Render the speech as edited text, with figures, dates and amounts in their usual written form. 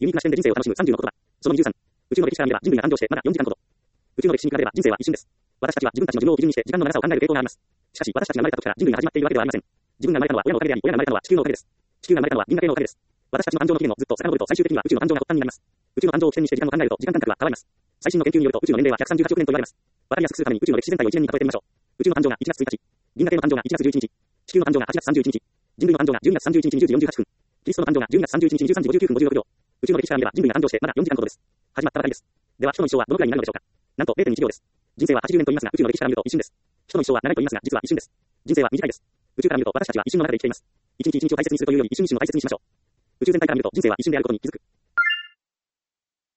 ユニークな視点で人生を楽しむ30の言葉。その23。宇宙の歴史から見れば人類が誕生してまだ4時間ほど。宇宙の歴史に比べれば人生は一瞬です。私たちは自分たちの寿命を基準にして時間の長さを考える傾向があります。しかし私たちが生まれた時から人類が始まっているわけではありません。自分が生まれたのは親のおかげであり、親が生まれたのは地球のおかげです。地球が生まれたのは銀河系のおかげです。私たちの誕生の起源をずっと遡ると最終的には宇宙の誕生が発端になります。宇宙の誕生を起点にして時間を考えると時間感覚は変わります。最新の研究によると宇宙の年齢は138億年と言われます。わかりやすくするために宇宙の歴史全体を1年に例えてみましょう。宇宙の誕生が1月1日。銀河系の誕生が1月11日。地球の誕生が8月31日。人類の誕生が12月31日20時48分。キリストの誕生が12月31日23時59分56秒。宇宙の歴史から見れば人類が誕生してまだ4時間ほどです。始まったばかりです。では人の一生はどのくらいになるのでしょうか。なんと 0.1 秒です。人生は80年と言いますが宇宙の歴史から見ると一瞬です。人の一生は長いと言いますが実は一瞬です。人生は短いです。宇宙から見ると私たちは一瞬の中で生きています。一日一日を大切にするというより一瞬一瞬を大切にしましょう。宇宙全体から見ると人生は一瞬であることに気づく。